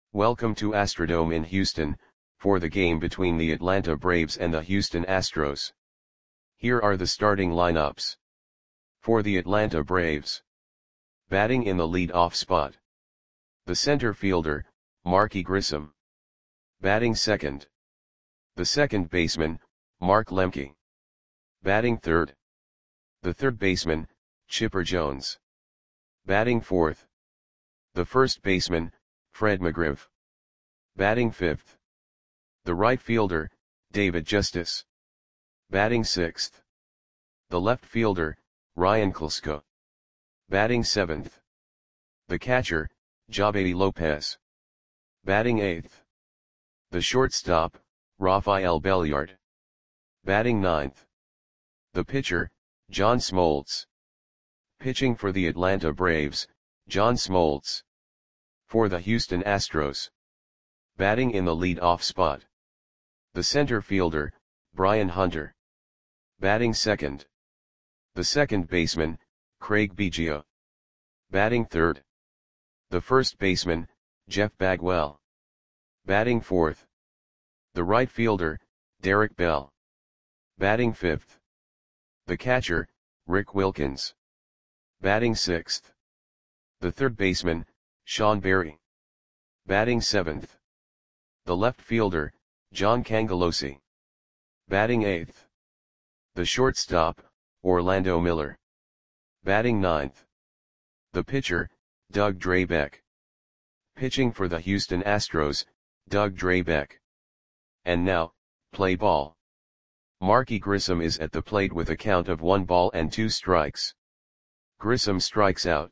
Welcome to Astrodome in Houston, for the game between the Atlanta Braves and the Houston Astros. Here are the starting lineups. For the Atlanta Braves. Batting in the lead-off spot. The center fielder, Marky Grissom. Batting second. The second baseman, Mark Lemke. Batting third. The third baseman, Chipper Jones. Batting fourth. The first baseman, Fred McGriff. Batting fifth. The right fielder, David Justice. Batting sixth. The left fielder, Ryan Klesko. Batting seventh. The catcher, Jabady Lopez. Batting eighth. The shortstop, Rafael Belliard. Batting ninth. The pitcher, John Smoltz. Pitching for the Atlanta Braves, John Smoltz. For the Houston Astros. Batting in the lead-off spot. The center fielder, Brian Hunter. Batting second. The second baseman, Craig Biggio. Batting third. The first baseman, Jeff Bagwell. Batting fourth. The right fielder, Derek Bell. Batting fifth. The catcher, Rick Wilkins. Batting sixth. The third baseman, Sean Berry. Batting seventh. The left fielder, John Cangelosi. Batting eighth. The shortstop, Orlando Miller. Batting ninth. The pitcher, Doug Drabek. Pitching for the Houston Astros, Doug Drabek. And now, play ball. Marky Grissom is at the plate with a count of 1 ball and 2 strikes. Grissom strikes out.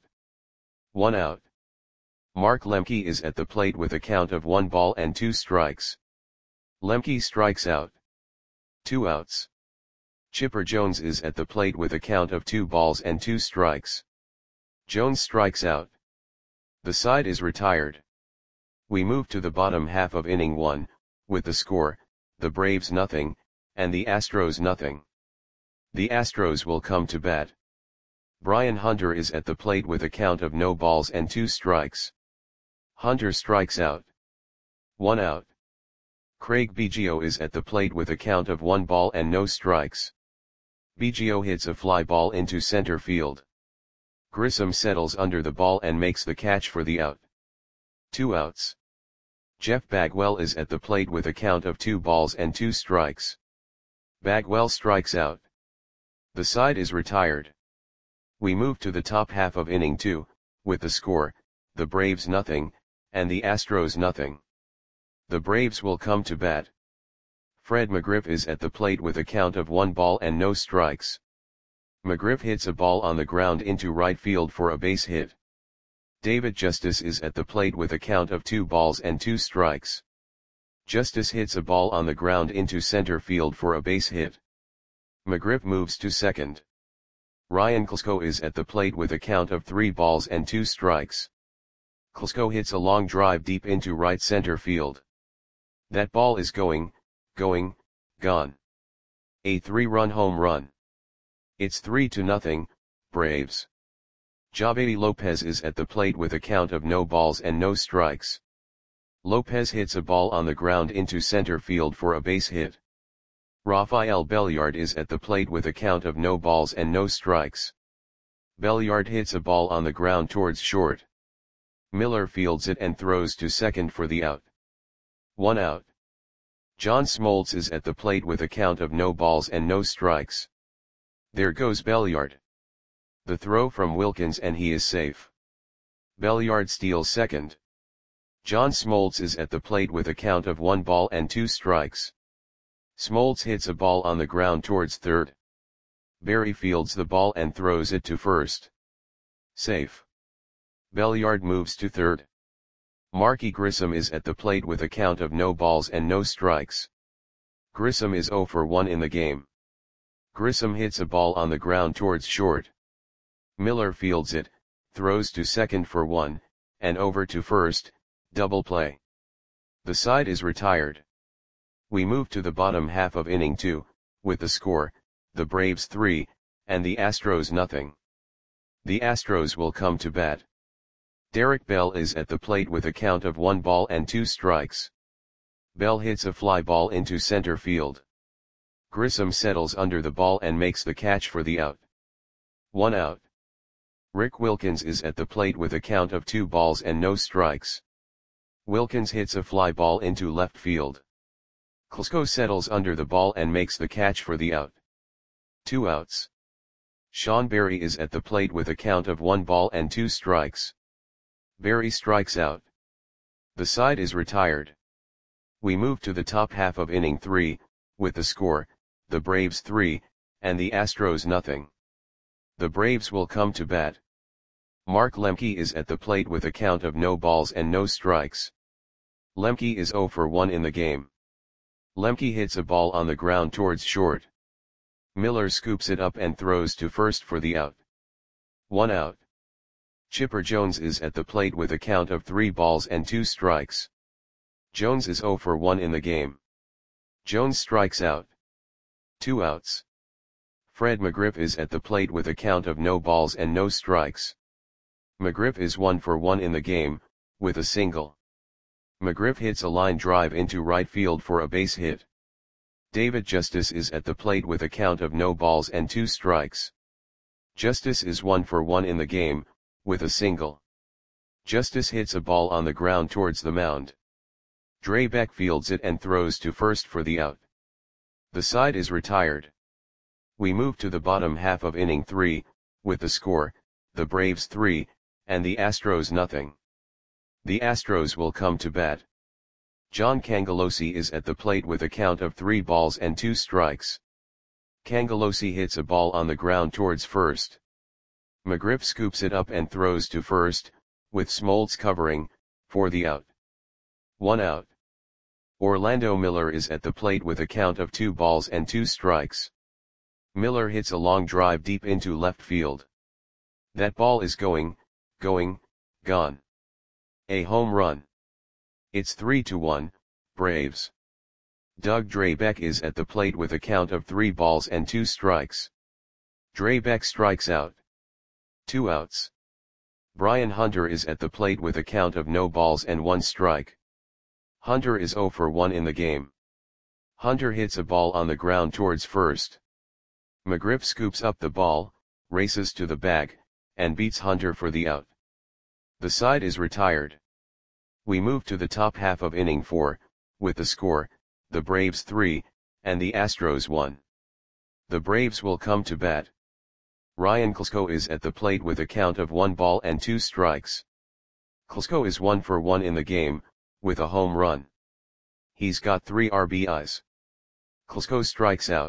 1 out. Mark Lemke is at the plate with a count of 1 ball and 2 strikes. Lemke strikes out. 2 outs. Chipper Jones is at the plate with a count of 2 balls and 2 strikes. Jones strikes out. The side is retired. We move to the bottom half of inning 1, with the score, the Braves nothing, and the Astros nothing. The Astros will come to bat. Brian Hunter is at the plate with a count of no balls and 2 strikes. Hunter strikes out. 1 out. Craig Biggio is at the plate with a count of 1 ball and no strikes. Biggio hits a fly ball into center field. Grissom settles under the ball and makes the catch for the out. 2 outs. Jeff Bagwell is at the plate with a count of 2 balls and 2 strikes. Bagwell strikes out. The side is retired. We move to the top half of inning 2, with the score, the Braves nothing, and the Astros nothing. The Braves will come to bat. Fred McGriff is at the plate with a count of 1 ball and no strikes. McGriff hits a ball on the ground into right field for a base hit. David Justice is at the plate with a count of 2 balls and 2 strikes. Justice hits a ball on the ground into center field for a base hit. McGriff moves to second. Ryan Klesko is at the plate with a count of 3 balls and 2 strikes. Klesko hits a long drive deep into right center field. That ball is gone. A 3-run home run. It's 3-0, Braves. Jabady Lopez is at the plate with a count of no balls and no strikes. Lopez hits a ball on the ground into center field for a base hit. Rafael Belliard is at the plate with a count of no balls and no strikes. Belliard hits a ball on the ground towards short. Miller fields it and throws to second for the out. 1 out. John Smoltz is at the plate with a count of no balls and no strikes. There goes Belliard. The throw from Wilkins and he is safe. Belliard steals second. John Smoltz is at the plate with a count of 1 ball and 2 strikes. Smoltz hits a ball on the ground towards third. Berry fields the ball and throws it to first. Safe. Belliard moves to third. Marky Grissom is at the plate with a count of no balls and no strikes. Grissom is 0 for 1 in the game. Grissom hits a ball on the ground towards short. Miller fields it, throws to second for 1, and over to first, double play. The side is retired. We move to the bottom half of inning 2, with the score, the Braves 3, and the Astros nothing. The Astros will come to bat. Derek Bell is at the plate with a count of 1 ball and 2 strikes. Bell hits a fly ball into center field. Grissom settles under the ball and makes the catch for the out. 1 out. Rick Wilkins is at the plate with a count of 2 balls and no strikes. Wilkins hits a fly ball into left field. Klesko settles under the ball and makes the catch for the out. 2 outs. Sean Berry is at the plate with a count of 1 ball and 2 strikes. Berry strikes out. The side is retired. We move to the top half of inning 3, with the score, the Braves 3, and the Astros nothing. The Braves will come to bat. Mark Lemke is at the plate with a count of no balls and no strikes. Lemke is 0 for 1 in the game. Lemke hits a ball on the ground towards short. Miller scoops it up and throws to first for the out. 1 out. Chipper Jones is at the plate with a count of 3 balls and 2 strikes. Jones is 0 for 1 in the game. Jones strikes out. 2 outs. Fred McGriff is at the plate with a count of no balls and no strikes. McGriff is 1 for 1 in the game, with a single. McGriff hits a line drive into right field for a base hit. David Justice is at the plate with a count of no balls and 2 strikes. Justice is 1 for 1 in the game, with a single. Justice hits a ball on the ground towards the mound. Drabek fields it and throws to first for the out. The side is retired. We move to the bottom half of inning 3, with the score, the Braves 3, and the Astros nothing. The Astros will come to bat. John Cangelosi is at the plate with a count of 3 balls and 2 strikes. Cangelosi hits a ball on the ground towards first. McGriff scoops it up and throws to first, with Smoltz covering, for the out. 1 out. Orlando Miller is at the plate with a count of 2 balls and 2 strikes. Miller hits a long drive deep into left field. That ball is gone. A home run. It's 3-1, Braves. Doug Drabek is at the plate with a count of 3 balls and 2 strikes. Drabek strikes out. 2 outs. Brian Hunter is at the plate with a count of no balls and 1 strike. Hunter is 0 for 1 in the game. Hunter hits a ball on the ground towards first. McGriff scoops up the ball, races to the bag, and beats Hunter for the out. The side is retired. We move to the top half of inning 4, with the score, the Braves 3, and the Astros 1. The Braves will come to bat. Ryan Klesko is at the plate with a count of 1 ball and 2 strikes. Klesko is 1 for 1 in the game, with a home run. He's got 3 RBIs. Klesko strikes out.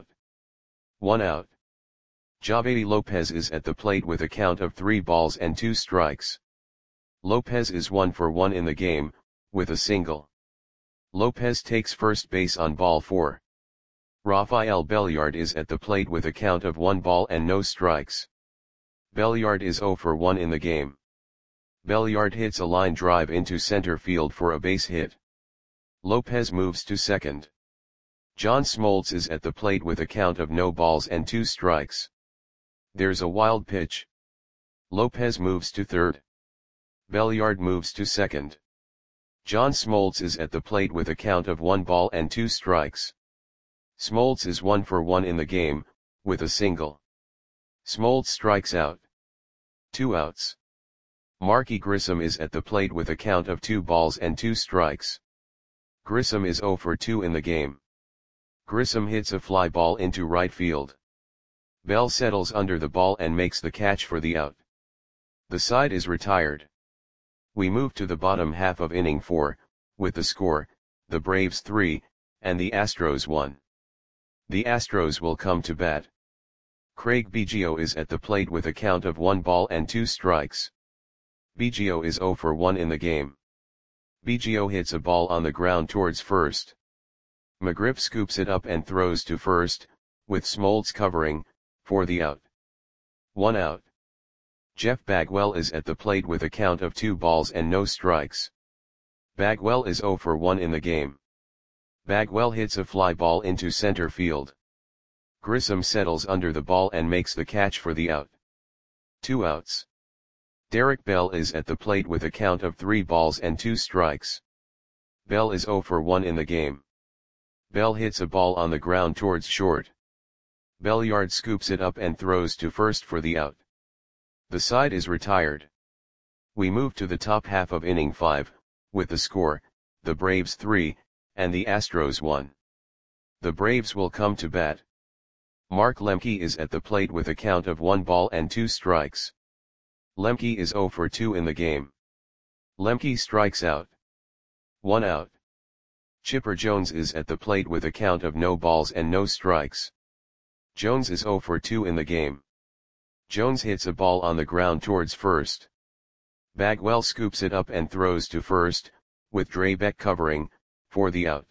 1 out. Javedi Lopez is at the plate with a count of 3 balls and 2 strikes. Lopez is 1 for 1 in the game, with a single. Lopez takes first base on ball 4. Rafael Belliard is at the plate with a count of 1 ball and no strikes. Belliard is 0 for 1 in the game. Belliard hits a line drive into center field for a base hit. Lopez moves to second. John Smoltz is at the plate with a count of no balls and 2 strikes. There's a wild pitch. Lopez moves to third. Belliard moves to second. John Smoltz is at the plate with a count of 1 ball and 2 strikes. Smoltz is 1 for 1 in the game, with a single. Smoltz strikes out. 2 outs. Marky Grissom is at the plate with a count of 2 balls and 2 strikes. Grissom is 0 for 2 in the game. Grissom hits a fly ball into right field. Bell settles under the ball and makes the catch for the out. The side is retired. We move to the bottom half of inning 4, with the score, the Braves 3, and the Astros 1. The Astros will come to bat. Craig Biggio is at the plate with a count of 1 ball and 2 strikes. Biggio is 0 for 1 in the game. Biggio hits a ball on the ground towards first. McGriff scoops it up and throws to first, with Smoltz covering, for the out. 1 out. Jeff Bagwell is at the plate with a count of 2 balls and no strikes. Bagwell is 0 for 1 in the game. Bagwell hits a fly ball into center field. Grissom settles under the ball and makes the catch for the out. 2 outs. Derek Bell is at the plate with a count of 3 balls and 2 strikes. Bell is 0 for 1 in the game. Bell hits a ball on the ground towards short. Belliard scoops it up and throws to first for the out. The side is retired. We move to the top half of inning 5, with the score, the Braves 3, and the Astros 1. The Braves will come to bat. Mark Lemke is at the plate with a count of 1 ball and 2 strikes. Lemke is 0 for 2 in the game. Lemke strikes out. 1 out. Chipper Jones is at the plate with a count of no balls and no strikes. Jones is 0 for 2 in the game. Jones hits a ball on the ground towards first. Bagwell scoops it up and throws to first, with Drabek covering, for the out.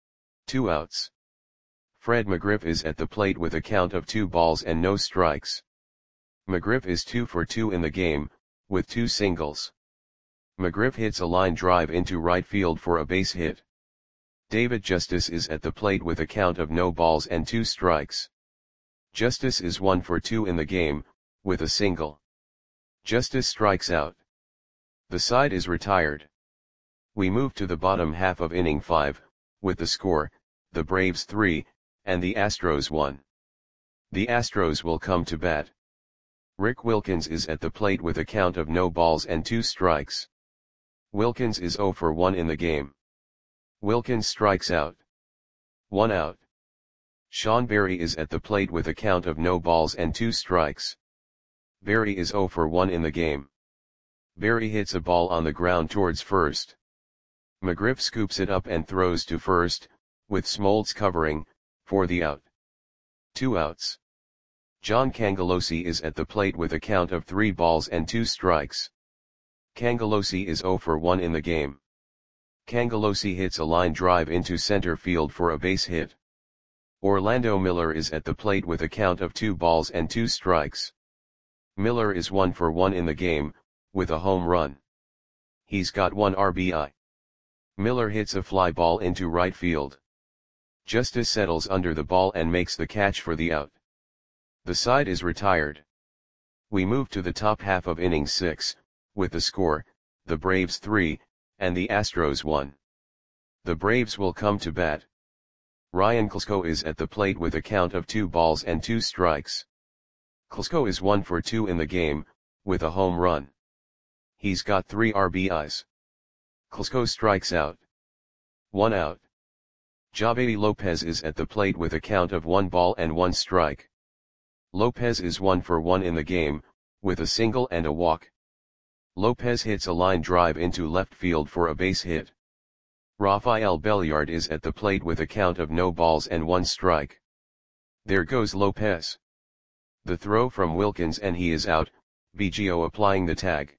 2 outs. Fred McGriff is at the plate with a count of 2 balls and no strikes. McGriff is 2 for 2 in the game, with 2 singles. McGriff hits a line drive into right field for a base hit. David Justice is at the plate with a count of no balls and 2 strikes. Justice is 1 for 2 in the game, with a single. Justice strikes out. The side is retired. We move to the bottom half of inning 5, with the score, the Braves 3, and the Astros 1. The Astros will come to bat. Rick Wilkins is at the plate with a count of no balls and 2 strikes. Wilkins is 0 for 1 in the game. Wilkins strikes out. 1 out. Sean Berry is at the plate with a count of no balls and 2 strikes. Berry is 0 for 1 in the game. Berry hits a ball on the ground towards first. McGriff scoops it up and throws to first, with Smoltz covering, for the out. 2 outs. John Cangelosi is at the plate with a count of 3 balls and 2 strikes. Cangelosi is 0 for 1 in the game. Cangelosi hits a line drive into center field for a base hit. Orlando Miller is at the plate with a count of 2 balls and 2 strikes. Miller is 1 for 1 in the game, with a home run. He's got 1 RBI. Miller hits a fly ball into right field. Justice settles under the ball and makes the catch for the out. The side is retired. We move to the top half of inning 6, with the score, the Braves 3, and the Astros 1. The Braves will come to bat. Ryan Klesko is at the plate with a count of 2 balls and 2 strikes. Klesko is 1 for 2 in the game, with a home run. He's got 3 RBIs. Klesko strikes out. 1 out. Javier Lopez is at the plate with a count of 1 ball and 1 strike. Lopez is 1 for 1 in the game, with a single and a walk. Lopez hits a line drive into left field for a base hit. Rafael Belliard is at the plate with a count of no balls and 1 strike. There goes Lopez. The throw from Wilkins and he is out, Biggio applying the tag.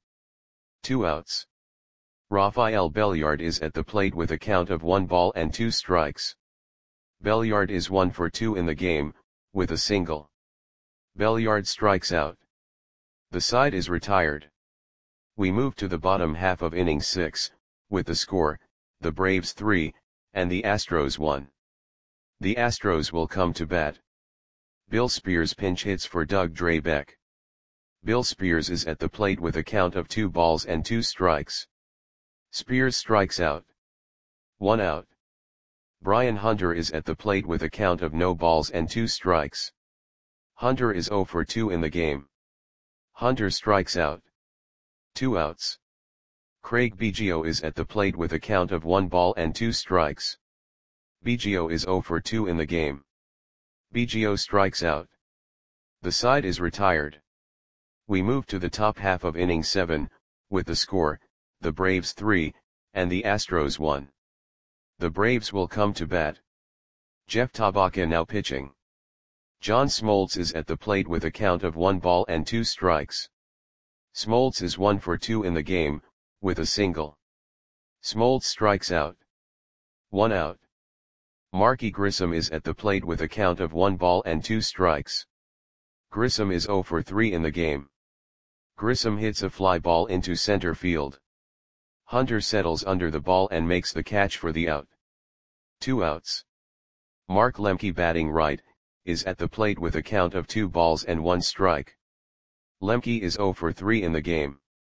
2 outs. Rafael Belliard is at the plate with a count of 1 ball and 2 strikes. Belliard is 1 for 2 in the game, with a single. Belliard strikes out. The side is retired. We move to the bottom half of inning 6, with the score, the Braves 3, and the Astros 1. The Astros will come to bat. Bill Spears pinch hits for Doug Drabek. Bill Spears is at the plate with a count of 2 balls and 2 strikes. Spears strikes out. 1 out. Brian Hunter is at the plate with a count of no balls and 2 strikes. Hunter is 0 for 2 in the game. Hunter strikes out. 2 outs. Craig Biggio is at the plate with a count of 1 ball and 2 strikes. Biggio is 0 for 2 in the game. Biggio strikes out. The side is retired. We move to the top half of inning 7, with the score, the Braves 3, and the Astros 1. The Braves will come to bat. Jeff Tabaka now pitching. John Smoltz is at the plate with a count of 1 ball and 2 strikes. Smoltz is 1 for 2 in the game, with a single. Smoltz strikes out. 1 out. Marky Grissom is at the plate with a count of 1 ball and 2 strikes. Grissom is 0 for 3 in the game. Grissom hits a fly ball into center field. Hunter settles under the ball and makes the catch for the out. 2 outs. Mark Lemke batting right, is at the plate with a count of 2 balls and 1 strike. Lemke is 0 for 3 in the game.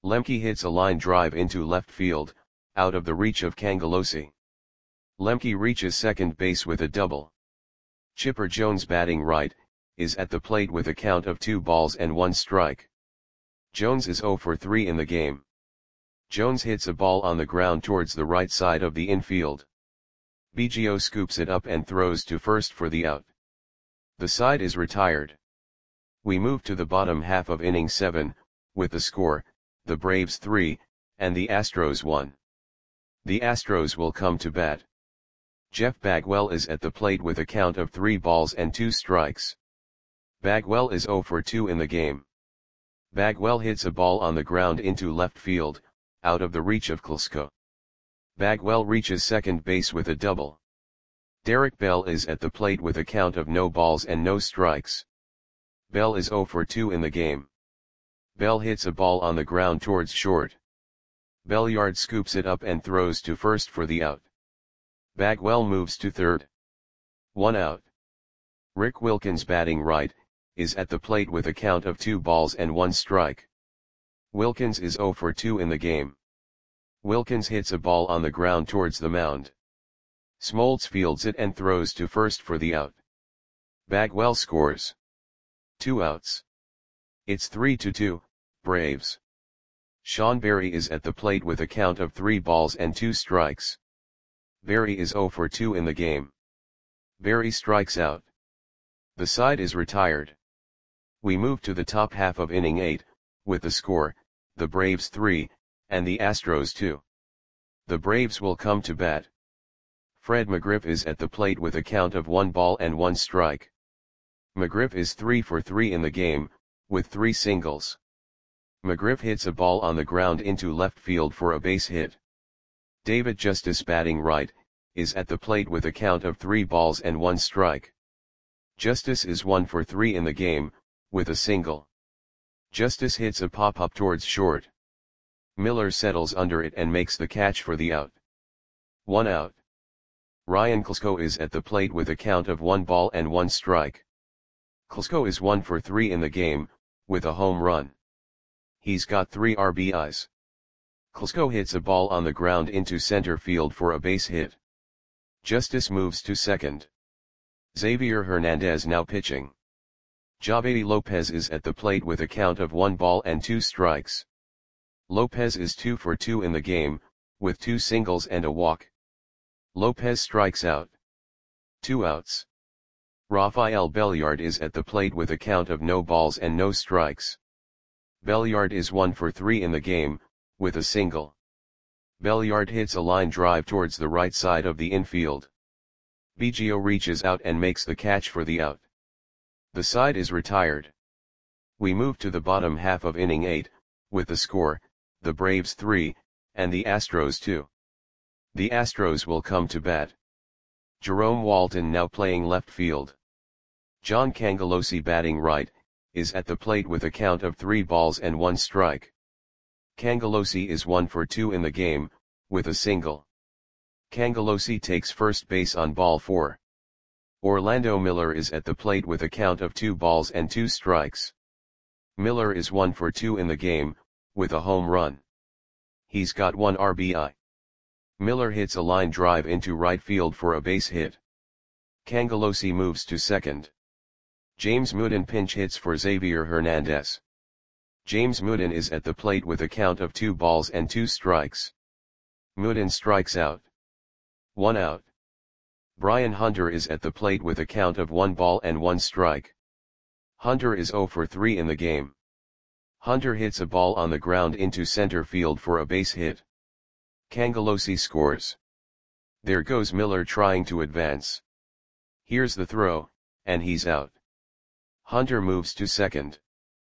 Lemke hits a line drive into left field, out of the reach of Cangelosi. Lemke reaches second base with a double. Chipper Jones, batting right, is at the plate with a count of 2 balls and 1 strike. Jones is 0 for 3 in the game. Jones hits a ball on the ground towards the right side of the infield. Biggio scoops it up and throws to first for the out. The side is retired. We move to the bottom half of inning 7, with the score, the Braves 3, and the Astros 1. The Astros will come to bat. Jeff Bagwell is at the plate with a count of 3 balls and 2 strikes. Bagwell is 0 for 2 in the game. Bagwell hits a ball on the ground into left field, out of the reach of Klesko. Bagwell reaches second base with a double. Derek Bell is at the plate with a count of no balls and no strikes. Bell is 0 for 2 in the game. Bell hits a ball on the ground towards short. Belliard scoops it up and throws to first for the out. Bagwell moves to third. 1 out. Rick Wilkins, batting right, is at the plate with a count of 2 balls and 1 strike. Wilkins is 0 for 2 in the game. Wilkins hits a ball on the ground towards the mound. Smoltz fields it and throws to first for the out. Bagwell scores. 2 outs. It's 3-2, Braves. Sean Berry is at the plate with a count of 3 balls and 2 strikes. Berry is 0 for 2 in the game. Berry strikes out. The side is retired. We move to the top half of inning 8, with the score, the Braves 3, and the Astros 2. The Braves will come to bat. Fred McGriff is at the plate with a count of 1 ball and 1 strike. McGriff is 3 for 3 in the game, with 3 singles. McGriff hits a ball on the ground into left field for a base hit. David Justice, batting right, is at the plate with a count of 3 balls and 1 strike. Justice is 1 for 3 in the game, with a single. Justice hits a pop-up towards short. Miller settles under it and makes the catch for the out. 1 out. Ryan Klesko is at the plate with a count of 1 ball and 1 strike. Klesko is 1 for 3 in the game, with a home run. He's got 3 RBIs. Klesko hits a ball on the ground into center field for a base hit. Justice moves to second. Xavier Hernandez now pitching. Javedi Lopez is at the plate with a count of 1 ball and 2 strikes. Lopez is 2 for 2 in the game, with 2 singles and a walk. Lopez strikes out. 2 outs. Rafael Belliard is at the plate with a count of no balls and no strikes. Belliard is 1 for 3 in the game, with a single. Belliard hits a line drive towards the right side of the infield. Biggio reaches out and makes the catch for the out. The side is retired. We move to the bottom half of inning 8, with the score, the Braves 3, and the Astros 2. The Astros will come to bat. Jerome Walton now playing left field. John Cangelosi, batting right, is at the plate with a count of 3 balls and 1 strike. Cangelosi is 1 for 2 in the game, with a single. Cangelosi takes first base on ball 4. Orlando Miller is at the plate with a count of 2 balls and 2 strikes. Miller is 1 for 2 in the game, with a home run. He's got 1 RBI. Miller hits a line drive into right field for a base hit. Cangelosi moves to second. James Mooden pinch hits for Xavier Hernandez. James Mooden is at the plate with a count of 2 balls and 2 strikes. Mooden strikes out. 1 out. Brian Hunter is at the plate with a count of 1 ball and 1 strike. Hunter is 0 for 3 in the game. Hunter hits a ball on the ground into center field for a base hit. Cangelosi scores. There goes Miller trying to advance. Here's the throw, and he's out. Hunter moves to second.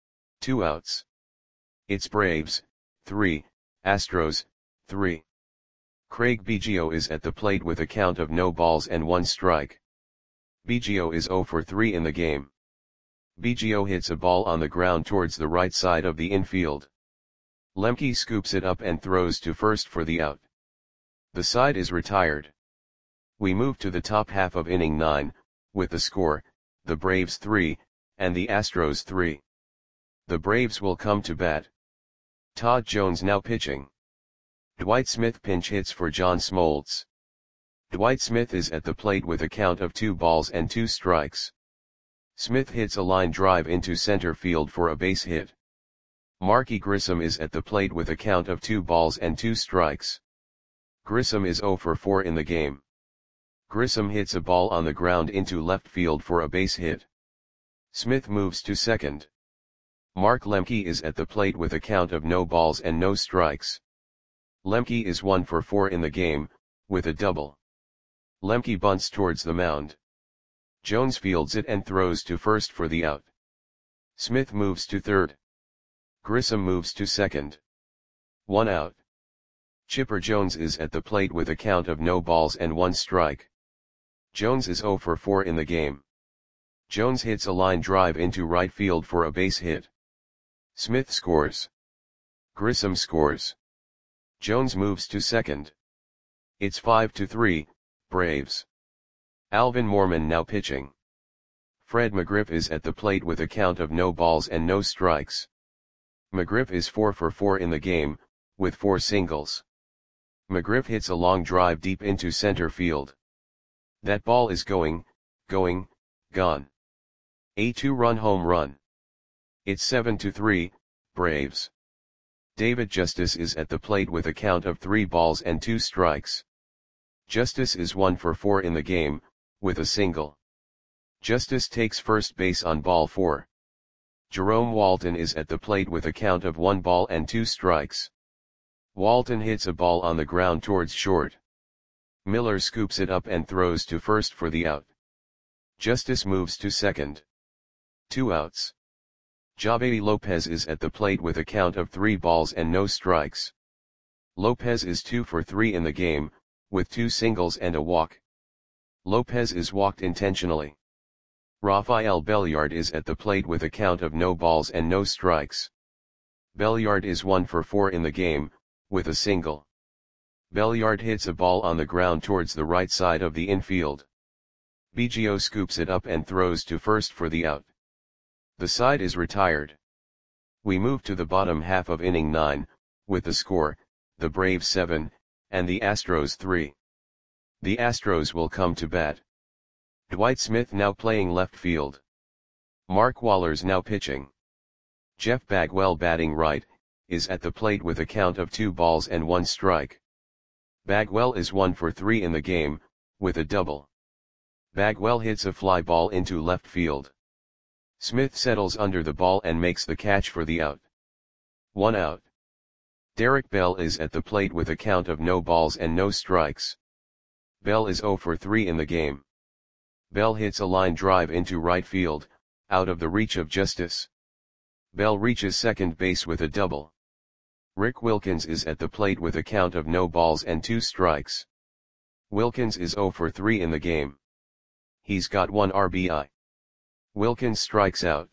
2 outs. It's Braves 3, Astros 3. Craig Biggio is at the plate with a count of no balls and 1 strike. Biggio is 0 for 3 in the game. Biggio hits a ball on the ground towards the right side of the infield. Lemke scoops it up and throws to first for the out. The side is retired. We move to the top half of inning 9, with the score, the Braves 3, and the Astros 3. The Braves will come to bat. Todd Jones now pitching. Dwight Smith pinch hits for John Smoltz. Dwight Smith is at the plate with a count of 2 balls and 2 strikes. Smith hits a line drive into center field for a base hit. Marky Grissom is at the plate with a count of 2 balls and 2 strikes. Grissom is 0 for 4 in the game. Grissom hits a ball on the ground into left field for a base hit. Smith moves to second. Mark Lemke is at the plate with a count of no balls and no strikes. Lemke is 1 for 4 in the game, with a double. Lemke bunts towards the mound. Jones fields it and throws to first for the out. Smith moves to third. Grissom moves to second. 1 out. Chipper Jones is at the plate with a count of no balls and 1 strike. Jones is 0 for 4 in the game. Jones hits a line drive into right field for a base hit. Smith scores. Grissom scores. Jones moves to second. It's 5-3, Braves. Alvin Mormon now pitching. Fred McGriff is at the plate with a count of no balls and no strikes. McGriff is 4 for 4 in the game, with 4 singles. McGriff hits a long drive deep into center field. That ball is gone. A 2-run home run. It's 7-3, Braves. David Justice is at the plate with a count of 3 balls and 2 strikes. Justice is 1 for 4 in the game, with a single. Justice takes first base on ball 4. Jerome Walton is at the plate with a count of 1 ball and 2 strikes. Walton hits a ball on the ground towards short. Miller scoops it up and throws to first for the out. Justice moves to second. 2 outs. Javier Lopez is at the plate with a count of 3 balls and no strikes. Lopez is 2 for 3 in the game, with 2 singles and a walk. Lopez is walked intentionally. Rafael Belliard is at the plate with a count of no balls and no strikes. Belliard is 1 for 4 in the game, with a single. Belliard hits a ball on the ground towards the right side of the infield. Biggio scoops it up and throws to first for the out. The side is retired. We move to the bottom half of inning 9, with the score, the Braves 7, and the Astros 3. The Astros will come to bat. Dwight Smith now playing left field. Mark Wohlers now pitching. Jeff Bagwell batting right, is at the plate with a count of 2 balls and 1 strike. Bagwell is 1 for 3 in the game, with a double. Bagwell hits a fly ball into left field. Smith settles under the ball and makes the catch for the out. 1 out. Derek Bell is at the plate with a count of no balls and no strikes. Bell is 0 for 3 in the game. Bell hits a line drive into right field, out of the reach of Justice. Bell reaches second base with a double. Rick Wilkins is at the plate with a count of no balls and 2 strikes. Wilkins is 0 for 3 in the game. He's got 1 RBI. Wilkins strikes out.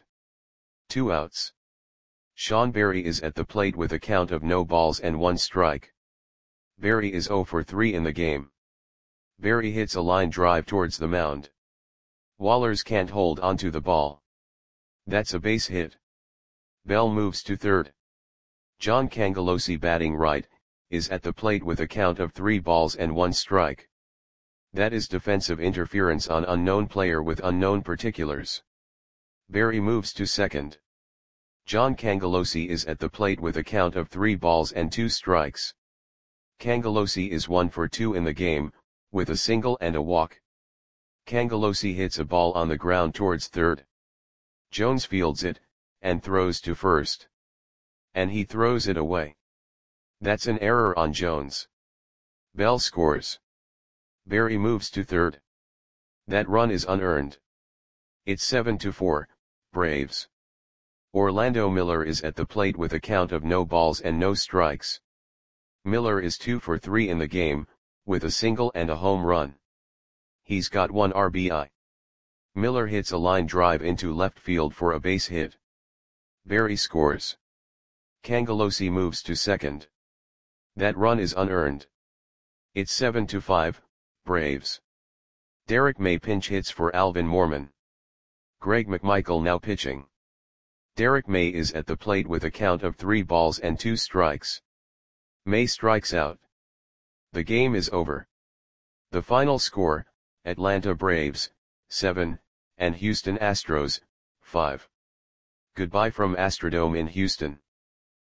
2 outs. Sean Berry is at the plate with a count of no balls and 1 strike. Berry is 0 for 3 in the game. Berry hits a line drive towards the mound. Wohlers can't hold onto the ball. That's a base hit. Bell moves to third. John Cangelosi batting right, is at the plate with a count of 3 balls and 1 strike. That is defensive interference on unknown player with unknown particulars. Berry moves to second. John Cangelosi is at the plate with a count of 3 balls and 2 strikes. Cangelosi is 1 for 2 in the game, with a single and a walk. Cangelosi hits a ball on the ground towards third. Jones fields it, and throws to first. And he throws it away. That's an error on Jones. Bell scores. Berry moves to third. That run is unearned. It's 7-4, Braves. Orlando Miller is at the plate with a count of no balls and no strikes. Miller is 2 for 3 in the game, with a single and a home run. He's got 1 RBI. Miller hits a line drive into left field for a base hit. Berry scores. Cangelosi moves to second. That run is unearned. It's 7-5, Braves. Derek May pinch hits for Alvin Mormon. Greg McMichael now pitching. Derek May is at the plate with a count of 3 balls and 2 strikes. May strikes out. The game is over. The final score, Atlanta Braves, 7, and Houston Astros, 5. Goodbye from Astrodome in Houston.